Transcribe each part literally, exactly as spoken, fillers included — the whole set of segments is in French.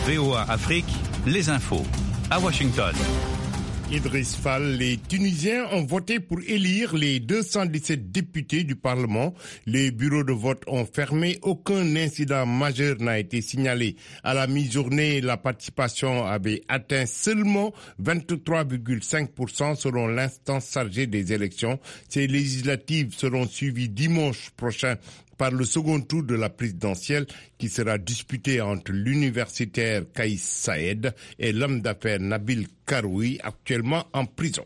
V O A Afrique, les infos. À Washington. Idriss Fall, les Tunisiens ont voté pour élire les deux cent dix-sept députés du Parlement. Les bureaux de vote ont fermé. Aucun incident majeur n'a été signalé. À la mi-journée, la participation avait atteint seulement vingt-trois virgule cinq pour cent selon l'instance chargée des élections. Ces législatives seront suivies dimanche prochain par le second tour de la présidentielle qui sera disputé entre l'universitaire Kais Saïed et l'homme d'affaires Nabil Karoui, actuellement en prison.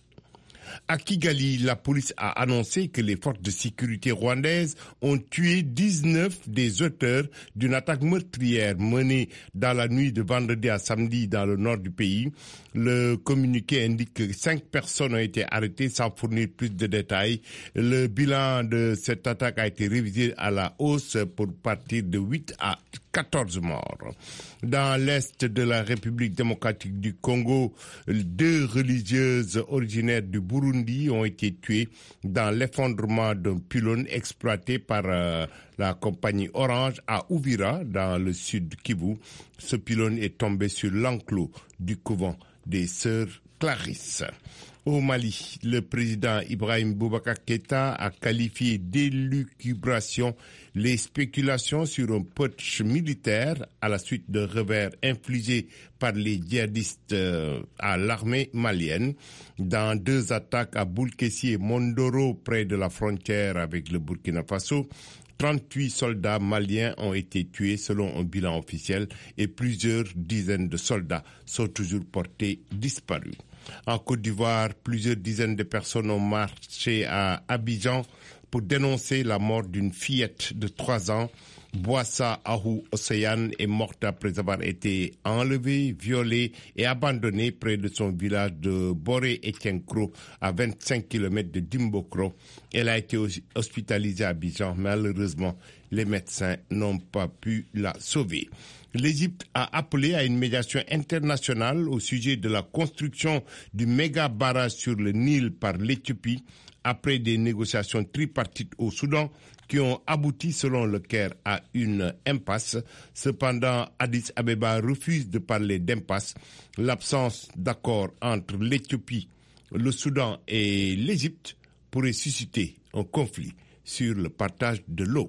À Kigali, la police a annoncé que les forces de sécurité rwandaises ont tué dix-neuf des auteurs d'une attaque meurtrière menée dans la nuit de vendredi à samedi dans le nord du pays. Le communiqué indique que cinq personnes ont été arrêtées sans fournir plus de détails. Le bilan de cette attaque a été révisé à la hausse pour partir de huit à quatorze morts. Dans l'est de la République démocratique du Congo, deux religieuses originaires du Burundi ont été tuées dans l'effondrement d'un pylône exploité par euh, la compagnie Orange à Uvira, dans le sud Kivu. Ce pylône est tombé sur l'enclos du couvent des Sœurs Clarisse. Au Mali, le président Ibrahim Boubacar Keïta a qualifié d'élucubration les spéculations sur un putsch militaire à la suite de revers infligés par les djihadistes à l'armée malienne dans deux attaques à Boulkessi et Mondoro près de la frontière avec le Burkina Faso. trente-huit soldats maliens ont été tués selon un bilan officiel et plusieurs dizaines de soldats sont toujours portés disparus. En Côte d'Ivoire, plusieurs dizaines de personnes ont marché à Abidjan pour dénoncer la mort d'une fillette de trois ans. Boissa Ahou Océane est morte après avoir été enlevée, violée et abandonnée près de son village de Boré-Étienkro, à vingt-cinq kilomètres de Dimbokro. Elle a été hospitalisée à Abidjan. Malheureusement, les médecins n'ont pas pu la sauver. L'Égypte a appelé à une médiation internationale au sujet de la construction du méga barrage sur le Nil par l'Éthiopie après des négociations tripartites au Soudan qui ont abouti, selon le Caire, à une impasse. Cependant, Addis Abeba refuse de parler d'impasse. L'absence d'accord entre l'Éthiopie, le Soudan et l'Égypte pourrait susciter un conflit sur le partage de l'eau.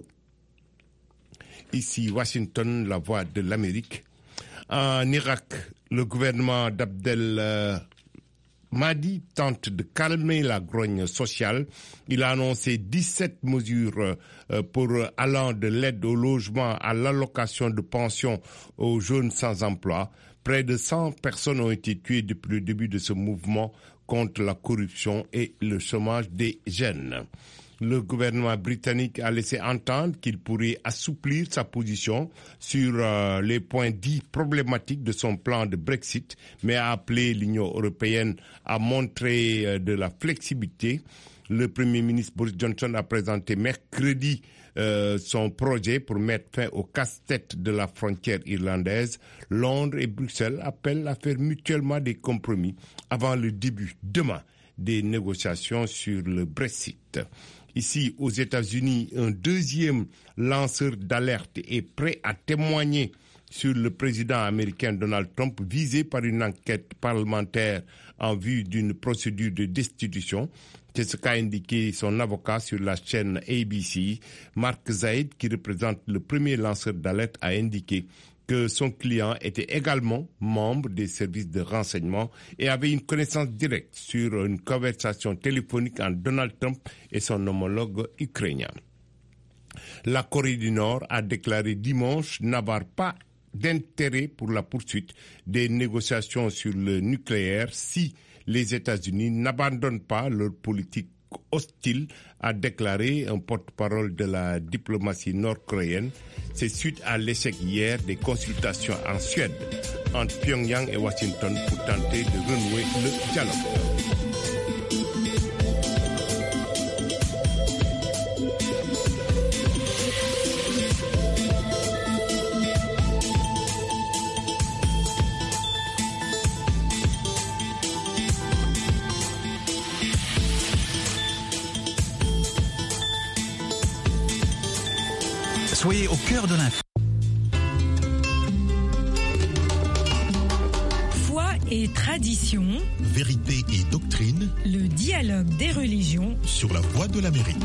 Ici, Washington, la voix de l'Amérique. En Irak, le gouvernement d'Abdel euh, Mahdi tente de calmer la grogne sociale. Il a annoncé dix-sept mesures euh, pour allant de l'aide au logement à l'allocation de pension aux jeunes sans emploi. Près de cent personnes ont été tuées depuis le début de ce mouvement contre la corruption et le chômage des jeunes. Le gouvernement britannique a laissé entendre qu'il pourrait assouplir sa position sur euh, les points dits problématiques de son plan de Brexit, mais a appelé l'Union européenne à montrer euh, de la flexibilité. Le Premier ministre Boris Johnson a présenté mercredi euh, son projet pour mettre fin au casse-tête de la frontière irlandaise. Londres et Bruxelles appellent à faire mutuellement des compromis avant le début demain des négociations sur le Brexit. Ici, aux États-Unis, un deuxième lanceur d'alerte est prêt à témoigner sur le président américain Donald Trump, visé par une enquête parlementaire en vue d'une procédure de destitution. C'est ce qu'a indiqué son avocat sur la chaîne A B C. Mark Zaid, qui représente le premier lanceur d'alerte, a indiqué que son client était également membre des services de renseignement et avait une connaissance directe sur une conversation téléphonique entre Donald Trump et son homologue ukrainien. La Corée du Nord a déclaré dimanche n'avoir pas d'intérêt pour la poursuite des négociations sur le nucléaire si les États-Unis n'abandonnent pas leur politique hostile, a déclaré un porte-parole de la diplomatie nord-coréenne. C'est suite à l'échec hier des consultations en Suède entre Pyongyang et Washington pour tenter de renouer le dialogue. Soyez au cœur de l'info. et tradition, vérité et doctrine, le dialogue des religions sur la Voix de l'Amérique.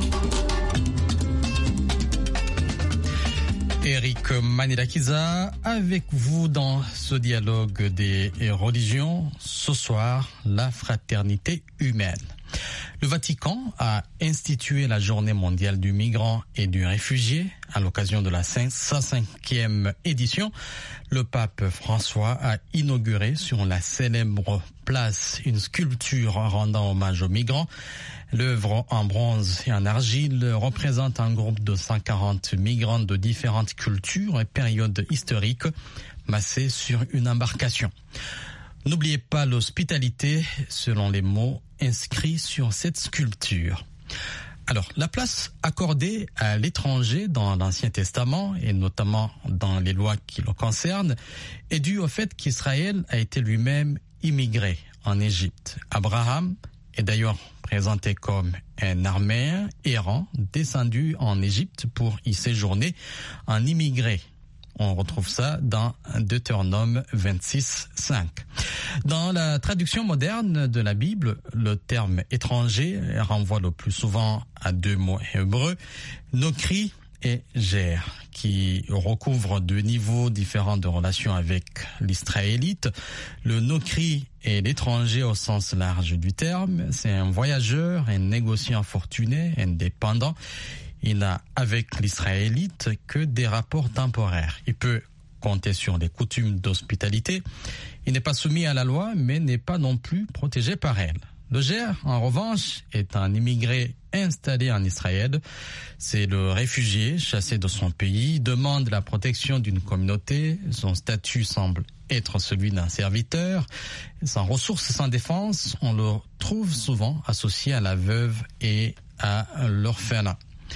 Eric Manilakiza avec vous dans ce dialogue des religions. Ce soir, la fraternité humaine. Le Vatican a institué la Journée mondiale du migrant et du réfugié à l'occasion de la cinquième édition. Le pape François a inauguré sur la célèbre place une sculpture rendant hommage aux migrants. L'œuvre en bronze et en argile représente un groupe de cent quarante migrants de différentes cultures et périodes historiques massés sur une embarcation. N'oubliez pas l'hospitalité, selon les mots inscrits sur cette sculpture. Alors, la place accordée à l'étranger dans l'Ancien Testament, et notamment dans les lois qui le concernent, est due au fait qu'Israël a été lui-même immigré en Égypte. Abraham est d'ailleurs présenté comme un Araméen errant descendu en Égypte pour y séjourner en immigré. On retrouve ça dans Deutéronome vingt-six, cinq. Dans la traduction moderne de la Bible, le terme étranger renvoie le plus souvent à deux mots hébreux, nokri et ger, qui recouvrent deux niveaux différents de relations avec l'Israélite. Le nokri est l'étranger au sens large du terme. C'est un voyageur, un négociant fortuné, indépendant. Il n'a avec l'Israélite que des rapports temporaires. Il peut compter sur les coutumes d'hospitalité. Il n'est pas soumis à la loi, mais n'est pas non plus protégé par elle. Le ger, en revanche, est un immigré installé en Israël. C'est le réfugié chassé de son pays, demande la protection d'une communauté. Son statut semble être celui d'un serviteur. Sans ressources, sans défense, on le trouve souvent associé à la veuve et à l'orphelin.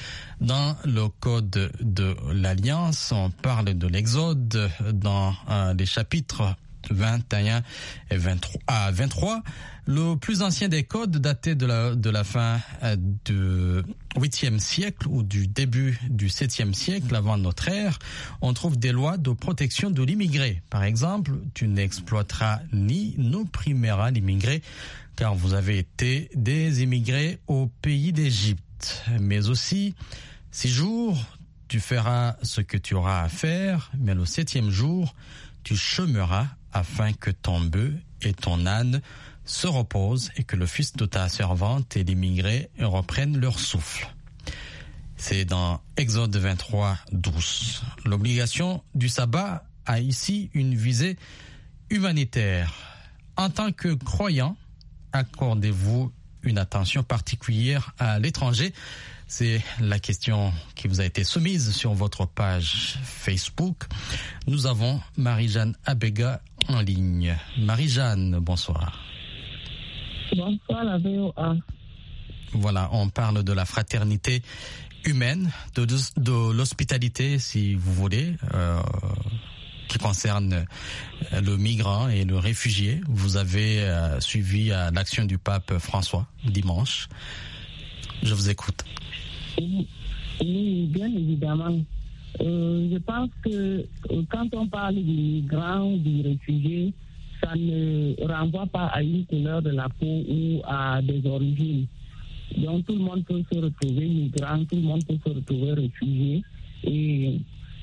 Dans le code de l'Alliance, on parle de l'Exode dans euh, les chapitres vingt et un et vingt-trois, à vingt-trois. Le plus ancien des codes daté de la, de la fin du huitième siècle ou du début du septième siècle avant notre ère. On trouve des lois de protection de l'immigré. Par exemple, tu n'exploiteras ni n'opprimeras l'immigré car vous avez été des immigrés au pays d'Égypte. Mais aussi, six jours, tu feras ce que tu auras à faire, mais le septième jour, tu chômeras afin que ton bœuf et ton âne se reposent et que le fils de ta servante et l'immigré reprennent leur souffle. C'est dans Exode vingt-trois, douze. L'obligation du sabbat a ici une visée humanitaire. En tant que croyant, accordez-vous une attention particulière à l'étranger? C'est la question qui vous a été soumise sur votre page Facebook. Nous avons Marie-Jeanne Abega en ligne. Marie-Jeanne, bonsoir. Bonsoir, la V O A. Voilà, on parle de la fraternité humaine, de, de, de l'hospitalité, si vous voulez, euh, qui concerne le migrant et le réfugié. Vous avez euh, suivi euh, l'action du pape François dimanche. Je vous écoute. Oui, oui, bien évidemment. Euh, je pense que euh, quand on parle du migrant ou du réfugié, ça ne renvoie pas à une couleur de la peau ou à des origines. Donc tout le monde peut se retrouver migrant, tout le monde peut se retrouver réfugié. Et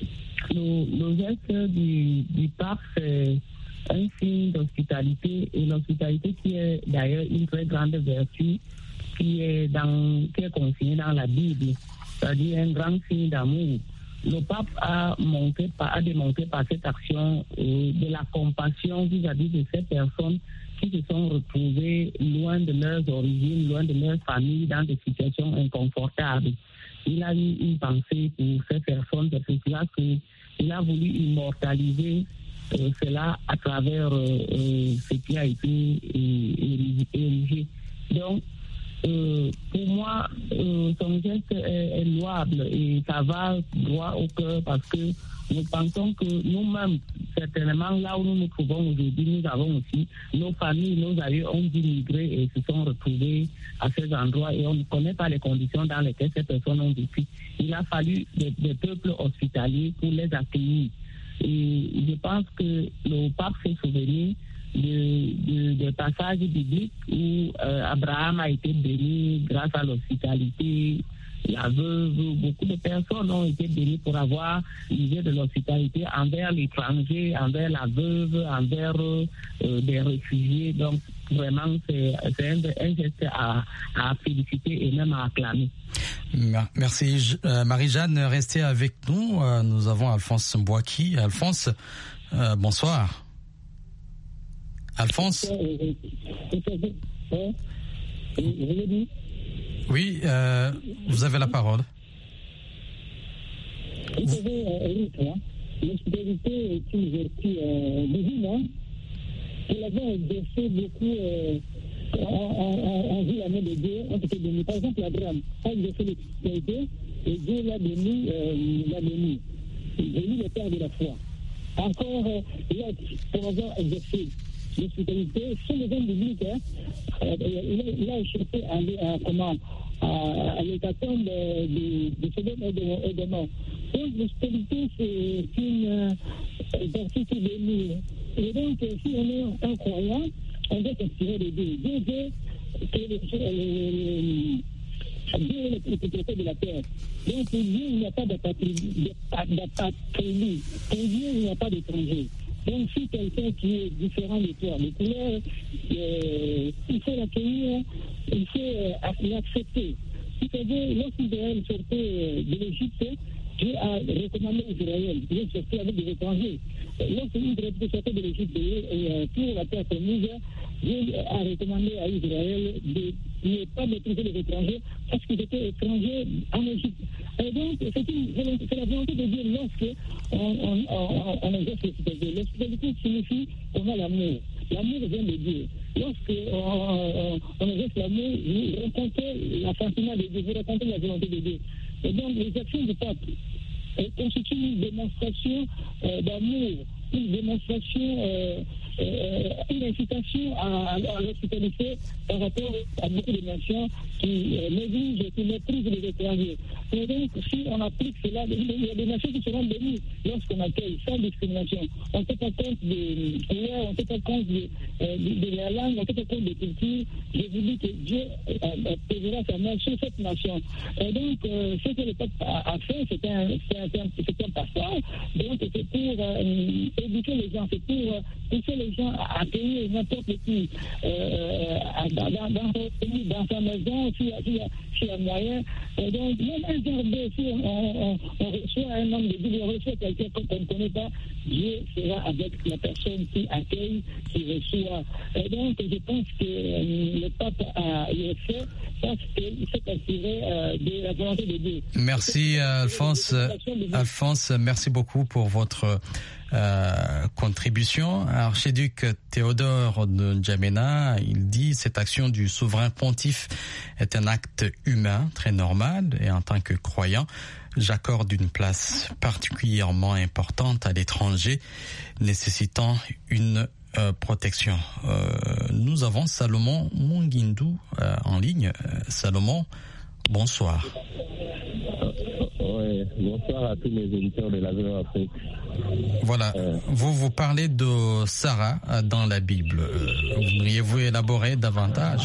le, le geste du, du pape, c'est un signe d'hospitalité, et l'hospitalité qui est d'ailleurs une très grande vertu qui est, dans, qui est consignée dans la Bible, c'est-à-dire un grand signe d'amour. Le pape a, montré, a démontré par cette action euh, de la compassion vis-à-vis de ces personnes qui se sont retrouvées loin de leurs origines, loin de leurs familles, dans des situations inconfortables. Il a eu une pensée pour ces personnes, c'est pour cela qu'il a voulu immortaliser euh, cela à travers euh, euh, ce qui a été euh, érigé. Donc, Euh, pour moi, euh, son geste est, est louable et ça va droit au cœur parce que nous pensons que nous-mêmes, certainement là où nous nous trouvons aujourd'hui, nous avons aussi nos familles, nos aïeux ont dû migrer et se sont retrouvés à ces endroits et on ne connaît pas les conditions dans lesquelles ces personnes ont vécu. Il a fallu des, des peuples hospitaliers pour les accueillir. Et je pense que le pape s'est souvenu de, de, de passages bibliques où euh, Abraham a été béni grâce à l'hospitalité. La veuve, beaucoup de personnes ont été bénies pour avoir l'idée de l'hospitalité envers l'étranger, envers la veuve, envers euh, des réfugiés. Donc, vraiment, c'est, c'est un, un geste à, à féliciter et même à acclamer. Merci euh, Marie-Jeanne, restez avec nous. Euh, nous avons Alphonse Mbouaki. Alphonse, euh, bonsoir. Alphonse. Oui, euh, vous avez la parole. Vous savez, Eric, l'hospitalité est une vertu divine. Hein? Nous l'avons exercé beaucoup euh, en, en, en vue la main de Dieu. On peut donner, par exemple, Abraham a exercé l'hospitalité et Dieu l'a béni, euh, l'a béni. Béni le père de la foi. Encore, euh, Lot, pour avoir exercé l'hospitalité, sont les hommes bibliques. Hein? Euh, il, a, il a échappé à, à, comment, à, à l'hécatombe de, de, de Sodome et de Gomorrhe. Donc, l'hospitalité, c'est une euh, vertu qui bénit. Et donc, si on est un croyant, on doit s'inspirer de Dieu. Dieu veut que les, les, Dieu est le propriétaire de la terre. Donc, pour Dieu, il n'y a pas d'apatrie. Pour Dieu, il n'y a pas d'étranger. Donc, si quelqu'un qui est différent de toi, de couleur, euh, il faut l'accueillir, il faut euh, l'accepter. C'est-à-dire, lorsqu'Israël sortait de l'Égypte, Dieu a recommandé à Israël de sortir avec des étrangers. Lorsqu'Israël sortait de l'Égypte et pour la terre promise, Dieu a recommandé à Israël de ne pas maîtriser les étrangers parce qu'ils étaient étrangers en Égypte. Et donc, c'est, une, c'est la volonté de Dieu lorsque on, on, on, on exerce l'hospitalité. L'hospitalité signifie qu'on a l'amour. L'amour vient de Dieu. Lorsque on, on, on exerce l'amour, vous rencontrez l'assentiment de Dieu, vous rencontrez la volonté de Dieu. Et donc, les actions du peuple euh, constituent une démonstration euh, d'amour, une démonstration, euh, euh, une incitation à, à, à l'hospitalité par rapport à beaucoup de nations qui euh, négligent, qui méprisent les étrangers. Et donc, si on applique cela, il y a des nations qui seront bénies lorsqu'on accueille sans discrimination. On ne fait pas compte des couleurs, on ne fait pas compte de, euh, de, de la langue, on ne fait pas compte des cultures. Je vous dis que Dieu euh, posera sa main sur cette nation. Et donc, euh, ce que le peuple a, a fait, c'est un, c'est un, c'est un, c'est un passage. Donc, c'est pour euh, éduquer les gens, c'est pour euh, pousser les gens à accueillir n'importe qui euh, dans, dans, dans, dans sa maison, s'il y a, s'il y a, s'il y a moyen. Et donc, même un jardin, si on, on, on reçoit un homme de Dieu, on reçoit quelqu'un qu'on ne connaît pas, Dieu sera avec la personne qui accueille, qui reçoit. Et donc, je pense que euh, le pape a le fait parce qu'il s'est inspiré euh, de la volonté de Dieu. Merci, Alphonse. Alphonse, merci beaucoup pour votre Euh, contribution. Archiduc Théodore de N'Djamena, il dit: cette action du souverain pontife est un acte humain très normal et en tant que croyant, j'accorde une place particulièrement importante à l'étranger nécessitant une euh, protection. Euh, nous avons Salomon Mungindu euh, en ligne. Euh, Salomon, bonsoir. Oui, bonsoir à tous les auditeurs de la V O Afrique. Voilà, euh, vous vous parlez de Sarah dans la Bible. Euh, Voudriez-vous élaborer davantage?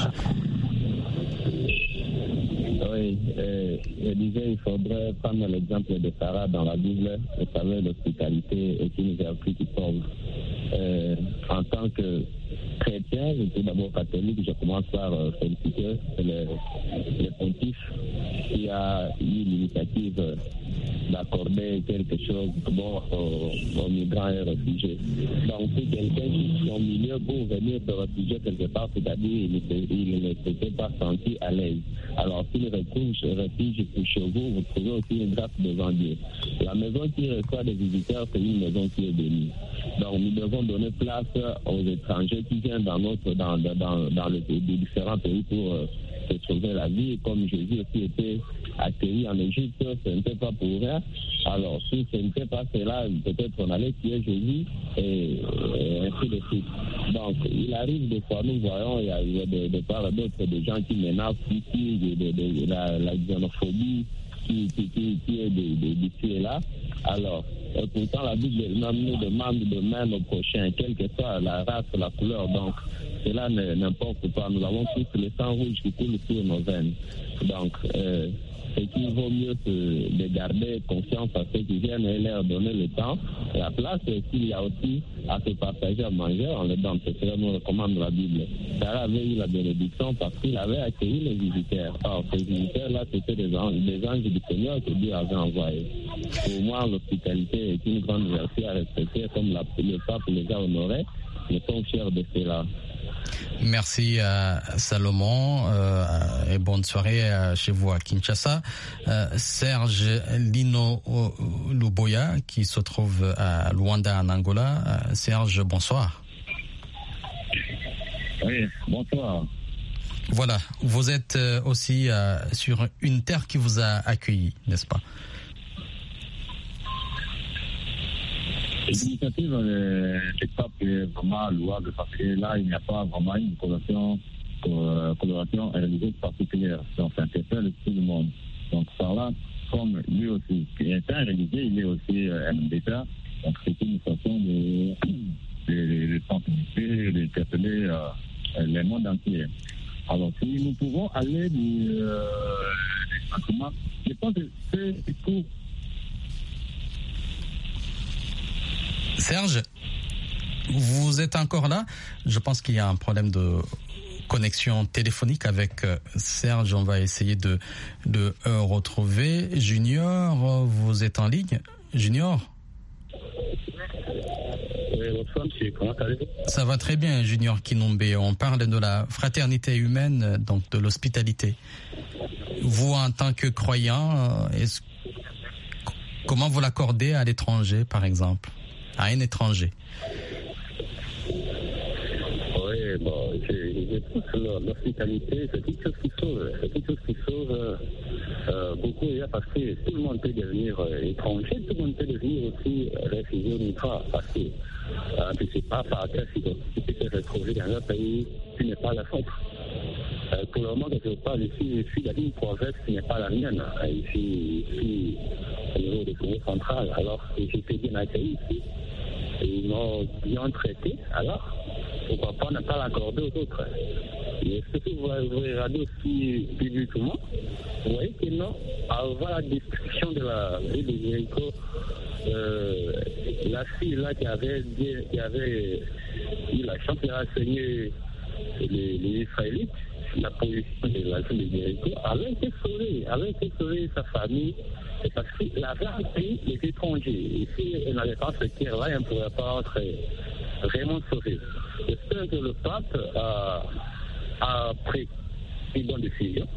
Oui, euh, je disais, il faudrait prendre l'exemple de Sarah dans la Bible. Vous savez, l'hospitalité est une vertu qui sauve. Euh, en tant que chrétien, je suis d'abord catholique, je commence par euh, féliciter le, le pontife qui a eu l'initiative euh, d'accorder quelque chose de bon aux, aux migrants et réfugiés. Donc, si quelqu'un qui est au milieu pour venir se réfugier quelque part, c'est-à-dire il ne s'était pas senti à l'aise. Alors, s'il retrouve refuge chez vous, vous trouvez aussi une grâce devant Dieu. La maison qui reçoit des visiteurs, c'est une maison qui est bénie. Donc, nous devons donner place aux étrangers qui viennent dans notre, dans, dans, dans le, les différents pays pour euh, se trouver la vie. Comme Jésus aussi était accueilli en Égypte, ce n'était pas pour rien. Alors, si ce n'était pas cela, peut-être on allait tuer Jésus et, et ainsi de suite. Donc, il arrive des fois, nous voyons, il y a, il y a de, de part d'autres des gens qui menacent ici, de, de, de, de la, la xénophobie qui, qui, qui, qui est d'ici et là. Alors, euh, pourtant, la Bible nous demande de même au prochain, quelle que soit la race, la couleur. Donc, cela n'importe pas. Nous avons tous le sang rouge qui coule sur nos veines. Donc, euh, c'est qu'il vaut mieux se, de garder confiance à ceux qui viennent et leur donner le temps, la place, et s'il y a aussi à se partager à manger, on le donne. C'est ce que nous recommande la Bible. Sarah avait eu la bénédiction parce qu'il avait accueilli les visiteurs. Or, ces visiteurs-là, c'était des anges, des anges du Seigneur que Dieu avait envoyés. Pour moi, l'hospitalité est une grande vertu à respecter, comme la, le pape les a honorés. Nous sommes fiers de cela. Merci à Salomon euh, et bonne soirée chez vous à Kinshasa. Euh, Serge Lino Luboya qui se trouve à Luanda en Angola. Euh, Serge, bonsoir. Oui, bonsoir. Voilà, vous êtes aussi euh, sur une terre qui vous a accueilli, n'est-ce pas? L'initiative des papes est vraiment louable parce que là, il n'y a pas vraiment une coloration, coloration religieuse particulière. Donc, ça interpelle tout le monde. Donc, par là, comme lui aussi, qui est un religieux, il est aussi un État. Donc, c'est une façon de, de, de sensibiliser, d'interpeller euh, le monde entier. Alors, si nous pouvons aller du euh, sentiments, je pense que c'est tout. Serge, vous êtes encore là? Je pense qu'il y a un problème de connexion téléphonique avec Serge. On va essayer de le retrouver. Junior, vous êtes en ligne? Junior? Oui, bonsoir monsieur, comment allez-vous? Ça va très bien, Junior Kinombe. On parle de la fraternité humaine, donc de l'hospitalité. Vous, en tant que croyant, est-ce... comment vous l'accordez à l'étranger, par exemple? À un étranger. Oui, bon, je, je trouve que l'hospitalité, c'est quelque chose qui sauve. C'est quelque chose qui sauve euh, beaucoup, parce que tout le monde peut devenir euh, étranger, tout le monde peut devenir aussi euh, réfugié ou migrant, parce que euh, tu ne sais pas par quelle situation tu peux te retrouver dans un pays qui n'est pas la faute. Euh, pour le moment que je parle ici, je suis dans une province qui n'est pas la mienne. Ici, ici au niveau du Congo central. Alors, j'étais bien accueilli ici. Ils m'ont bien traité, alors pourquoi pas ne pas l'accorder aux autres. Et ce que vous regardez aussi publiquement, vous voyez que non, avant la destruction de la ville de Jéricho, euh, la fille là qui avait, qui avait eu la chance de renseigner les, les Israélites, la position de la ville de Jéricho, avait été sauvée, avait été sauvée sa famille. C'est parce qu'il avait appris les étrangers. Et si elle n'avait pas ce tir-là, elle ne pourrait pas être vraiment sauvée. J'espère que le pape a, a pris une bonne décision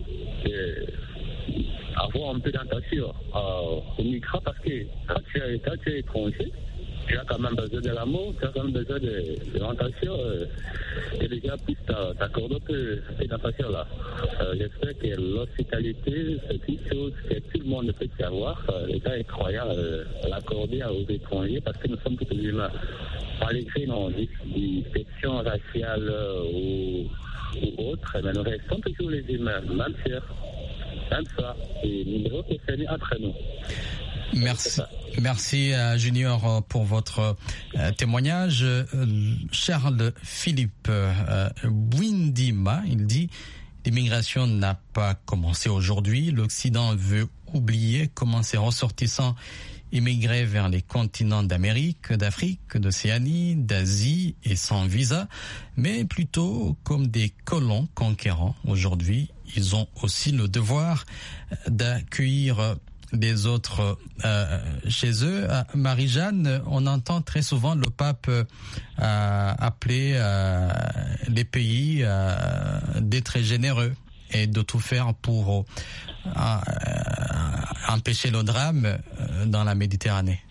d'avoir un peu d'attention aux migrants parce que quand tu es, quand tu es étranger, tu as quand même besoin de l'amour, tu as quand même besoin de, de l'attention euh, et les gens puissent t'accorder un peu d'attention là. Euh, J'espère que l'hospitalité, c'est une chose que tout le monde peut savoir. Euh, L'État est croyant euh, l'accorder aux étrangers parce que nous sommes tous humains. Malgré nos distinctions raciales euh, ou, ou autres, mais nous restons toujours les humains, même sûr, même ça. Et nous devons s'aimer entre nous. Merci. Merci à Junior pour votre euh, témoignage. Euh, Charles Philippe euh, Windima, il dit « L'immigration n'a pas commencé aujourd'hui. L'Occident veut oublier comment ses ressortissants immigraient vers les continents d'Amérique, d'Afrique, d'Océanie, d'Asie et sans visa, mais plutôt comme des colons conquérants. Aujourd'hui, ils ont aussi le devoir d'accueillir des autres euh, chez eux. Marie-Jeanne, on entend très souvent le pape euh, appeler euh, les pays euh, d'être généreux et de tout faire pour euh, empêcher le drame dans la Méditerranée.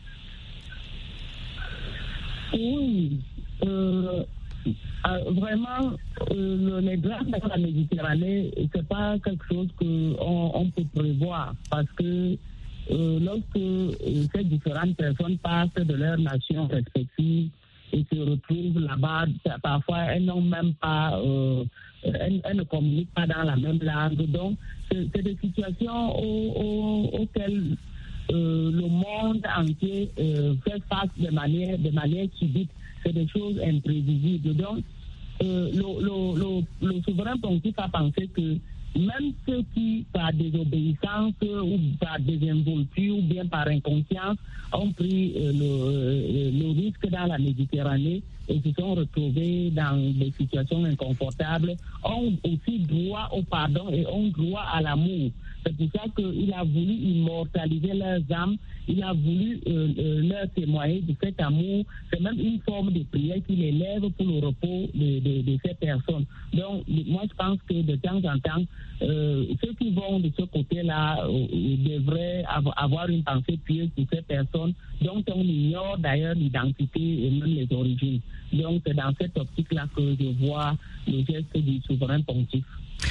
Oui, euh, vraiment, euh, les drames dans la Méditerranée, c'est pas quelque chose qu'on on peut prévoir parce que euh, lorsque euh, ces différentes personnes partent de leurs nations respectives, et se retrouvent là-bas. Parfois, elles n'ont même pas, euh, elles, elles ne communiquent pas dans la même langue. Donc, c'est, c'est des situations au, au, auxquelles euh, le monde entier euh, fait face de manière, de manière subite. C'est des choses imprévisibles. Donc, euh, le, le, le, le souverain pontife a pensé que même ceux qui, par désobéissance ou par désinvolture ou bien par inconscience, ont pris euh, le, euh, le risque dans la Méditerranée et se sont retrouvés dans des situations inconfortables, ont aussi droit au pardon et ont droit à l'amour. C'est pour ça qu'il a voulu immortaliser leurs âmes, il a voulu euh, euh, leur témoigner de cet amour. C'est même une forme de prière qu'il élève pour le repos de, de, de ces personnes. Donc, moi, je pense que de temps en temps, euh, ceux qui vont de ce côté-là euh, devraient avoir une pensée pieuse pour ces personnes dont on ignore d'ailleurs l'identité et même les origines. Donc, c'est dans cette optique-là que je vois le geste du souverain pontife.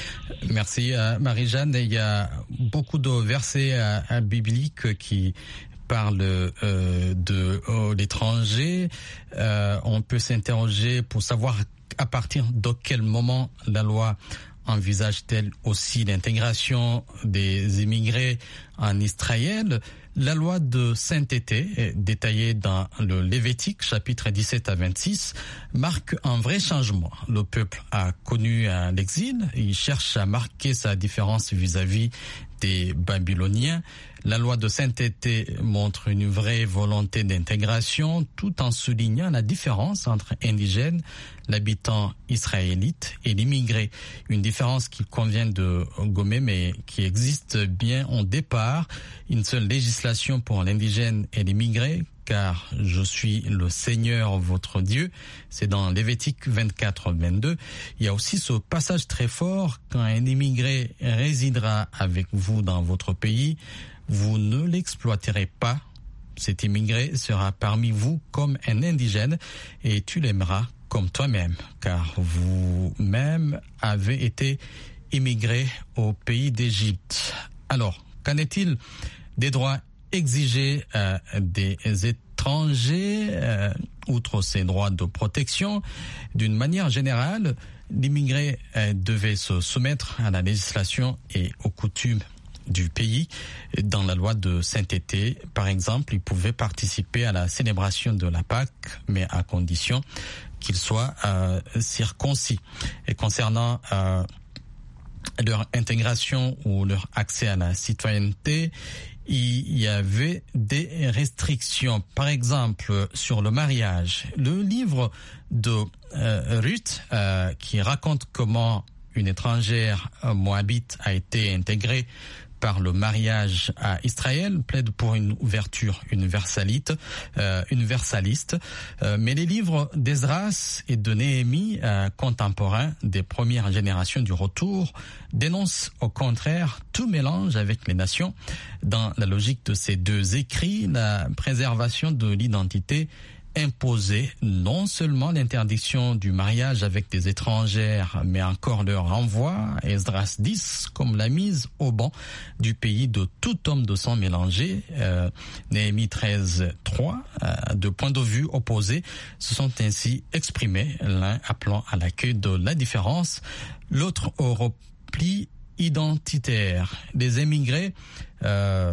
Merci euh, Marie-Jeanne. Il y a beaucoup de versets euh, euh, bibliques qui parlent euh, de euh, l'étranger. Euh, on peut s'interroger pour savoir à partir de quel moment la loi envisage-t-elle aussi l'intégration des immigrés en Israël. La loi de sainteté, détaillée dans le Lévitique, chapitre dix-sept à vingt-six, marque un vrai changement. Le peuple a connu l'exil, il cherche à marquer sa différence vis-à-vis des Babyloniens. La loi de sainteté montre une vraie volonté d'intégration tout en soulignant la différence entre indigènes, l'habitant israélite et l'immigré. Une différence qu'il convient de gommer mais qui existe bien au départ. Une seule législation pour l'indigène et l'immigré, car je suis le Seigneur votre Dieu. C'est dans Lévitique vingt-quatre vingt-deux. Il y a aussi ce passage très fort: quand un immigré résidera avec vous dans votre pays, vous ne l'exploiterez pas. Cet immigré sera parmi vous comme un indigène et tu l'aimeras comme toi-même, car vous-même avez été immigré au pays d'Égypte. Alors, qu'en est-il des droits exigés euh, des étrangers, euh, outre ces droits de protection? D'une manière générale, l'immigré euh, devait se soumettre à la législation et aux coutumes du pays. Dans la loi de sainteté, par exemple, il pouvait participer à la célébration de la Pâque, mais à condition qu'il soit euh, circoncis. Et concernant euh, leur intégration ou leur accès à la citoyenneté, il y avait des restrictions. Par exemple, sur le mariage. Le livre de euh, Ruth, euh, qui raconte comment une étrangère euh, moabite a été intégrée par le mariage à Israël, plaide pour une ouverture universaliste, euh, universaliste. Euh, mais les livres d'Esdras et de Néhémie, euh, contemporains des premières générations du retour, dénoncent au contraire tout mélange avec les nations. Dans la logique de ces deux écrits, la préservation de l'identité imposer non seulement l'interdiction du mariage avec des étrangères, mais encore leur renvoi, Esdras dix, comme la mise au banc du pays de tout homme de sang mélangé. Euh, Néhémie treize trois, euh, de points de vue opposés se sont ainsi exprimés, l'un appelant à l'accueil de la différence, l'autre au repli identitaire. Les émigrés euh,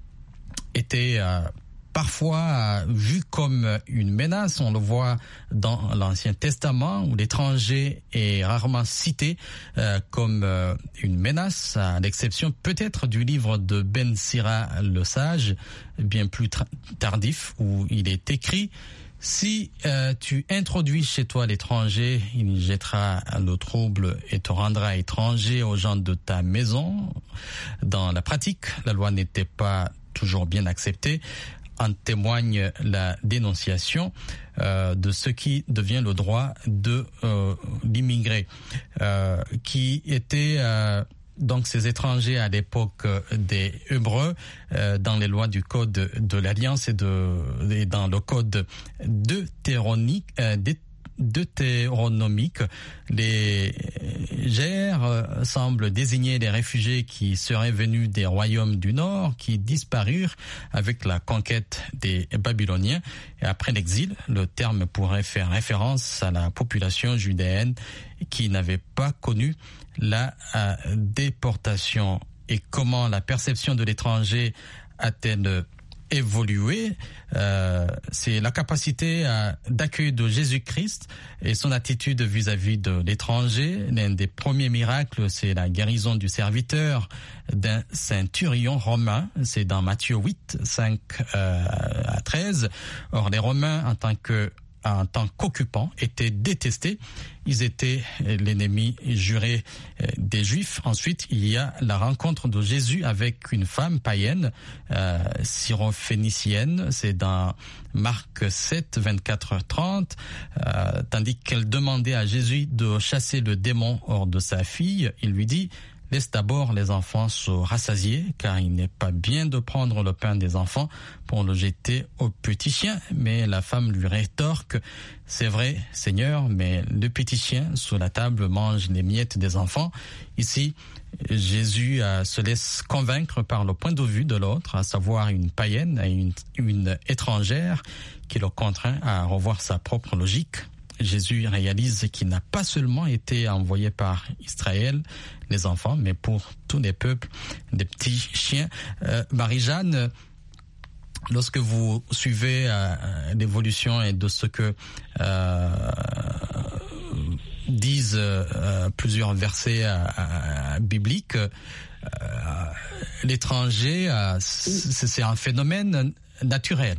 étaient euh, parfois vu comme une menace. On le voit dans l'Ancien Testament où l'étranger est rarement cité euh, comme euh, une menace, à l'exception peut-être du livre de Ben Sira le Sage, bien plus tra- tardif, où il est écrit: si euh, tu introduis chez toi l'étranger, il jettera le trouble et te rendra étranger aux gens de ta maison. Dans la pratique, la loi n'était pas toujours bien acceptée. En témoigne la dénonciation euh, de ce qui devient le droit de euh, l'immigré, euh, qui était euh, donc ces étrangers à l'époque des Hébreux, euh, dans les lois du code de, de l'Alliance et, de, et dans le code deutéronique, euh, deutéronomique. Les gers semblent désigner les réfugiés qui seraient venus des royaumes du Nord, qui disparurent avec la conquête des Babyloniens. Et après l'exil, le terme pourrait faire référence à la population judéenne qui n'avait pas connu la euh, déportation. Et comment la perception de l'étranger a-t-elle évolué? euh, C'est la capacité euh, d'accueil de Jésus-Christ et son attitude vis-à-vis de l'étranger. L'un des premiers miracles, c'est la guérison du serviteur d'un centurion romain. C'est dans Matthieu huit, cinq euh, à treize. Or, les Romains, en tant que en tant qu'occupants, étaient détestés. Ils étaient l'ennemi juré des Juifs. Ensuite, il y a la rencontre de Jésus avec une femme païenne, euh, syrophénicienne. C'est dans Marc sept, vingt-quatre à trente. Euh, tandis qu'elle demandait à Jésus de chasser le démon hors de sa fille, il lui dit: laisse d'abord les enfants se rassasier, car il n'est pas bien de prendre le pain des enfants pour le jeter aux petits chiens. Mais la femme lui rétorque: c'est vrai, Seigneur, mais le petit chien sous la table mange les miettes des enfants. Ici, Jésus euh, se laisse convaincre par le point de vue de l'autre, à savoir une païenne et une, une étrangère, qui le contraint à revoir sa propre logique. Jésus réalise qu'il n'a pas seulement été envoyé par Israël, les enfants, mais pour tous les peuples, des petits chiens. Euh, Marie-Jeanne, lorsque vous suivez euh, l'évolution et de ce que euh, disent euh, plusieurs versets euh, euh, bibliques, euh, l'étranger, euh, c'est un phénomène naturel.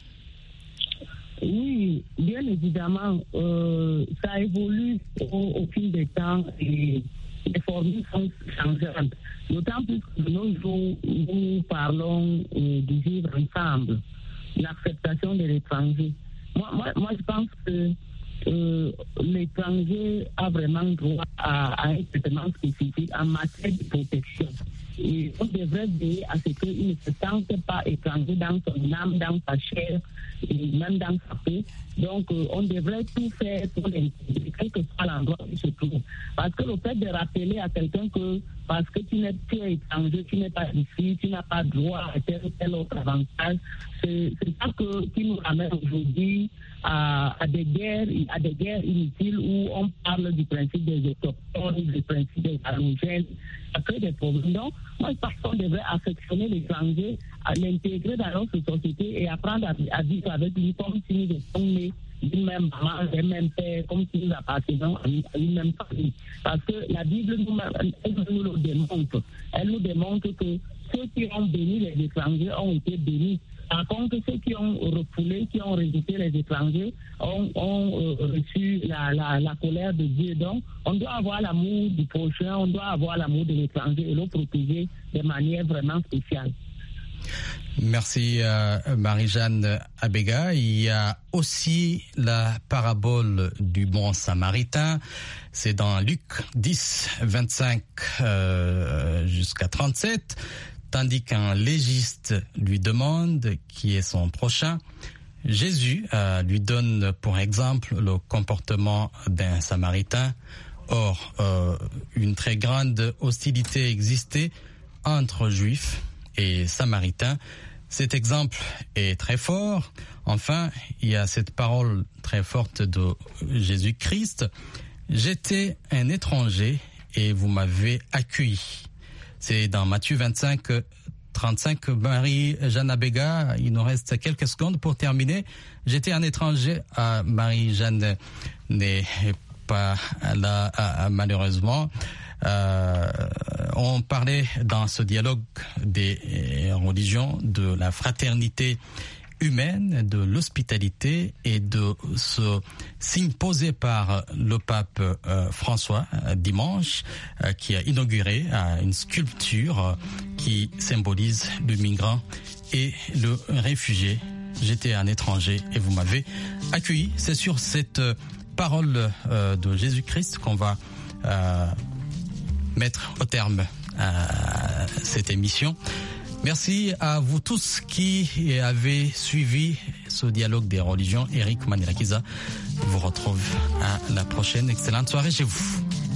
Oui, bien évidemment, euh, ça évolue au, au fil du temps et les formules sont changeantes. D'autant plus que de nos jours, nous parlons euh, du vivre ensemble, l'acceptation de l'étranger. Moi, moi, moi, je pense que euh, l'étranger a vraiment droit à, à un traitement spécifique en matière de protection. Et on devrait veiller à ce qu'il ne se sente pas étranger dans son âme, dans sa chair, et même dans sa peau. Donc, euh, on devrait tout faire pour l'intégrer, quel que soit l'endroit où il se trouve. Parce que le fait de rappeler à quelqu'un que parce que tu n'es pas étranger, tu n'es pas ici, tu n'as pas droit à tel ou tel autre avantage, c'est, c'est ça que, qui nous ramène aujourd'hui à, à des guerres, à des guerres inutiles où on parle du principe des autochtones, du principe des allogènes. Ça crée des problèmes. Donc, moi, je pense qu'on devrait affectionner l'étranger, à l'intégrer dans notre société et apprendre à, à vivre avec lui comme si nous étions nés d'une même maman, d'un même père, comme si nous appartenons à une même famille. Parce que la Bible nous, elle nous le démontre. Elle nous démontre que ceux qui ont béni les étrangers ont été bénis. Par contre, ceux qui ont refoulé, qui ont rejeté les étrangers, ont, ont euh, reçu la, la, la colère de Dieu. Donc, on doit avoir l'amour du prochain, on doit avoir l'amour de l'étranger et le protéger de manière vraiment spéciale. Merci euh, Marie-Jeanne Abega. Il y a aussi la parabole du bon samaritain. C'est dans Luc dix, vingt-cinq euh, jusqu'à trente-sept. Tandis qu'un légiste lui demande qui est son prochain, Jésus euh, lui donne pour exemple le comportement d'un samaritain. Or, euh, une très grande hostilité existait entre juifs et samaritains. Cet exemple est très fort. Enfin, il y a cette parole très forte de Jésus-Christ. J'étais un étranger et vous m'avez accueilli. C'est dans Matthieu vingt-cinq, trente-cinq. Marie-Jeanne Abega, il nous reste quelques secondes pour terminer. J'étais un étranger. Ah, Marie-Jeanne n'est pas là, ah, malheureusement. Euh, on parlait dans ce dialogue des religions de la fraternité humaine, de l'hospitalité et de ce signe posé par le pape euh, François euh, dimanche, euh, qui a inauguré euh, une sculpture euh, qui symbolise le migrant et le réfugié. J'étais un étranger et vous m'avez accueilli. C'est sur cette euh, parole euh, de Jésus-Christ qu'on va euh, mettre au terme à cette émission. Merci à vous tous qui avez suivi ce dialogue des religions. Eric Manilakiza vous retrouve à la prochaine. Excellente soirée chez vous.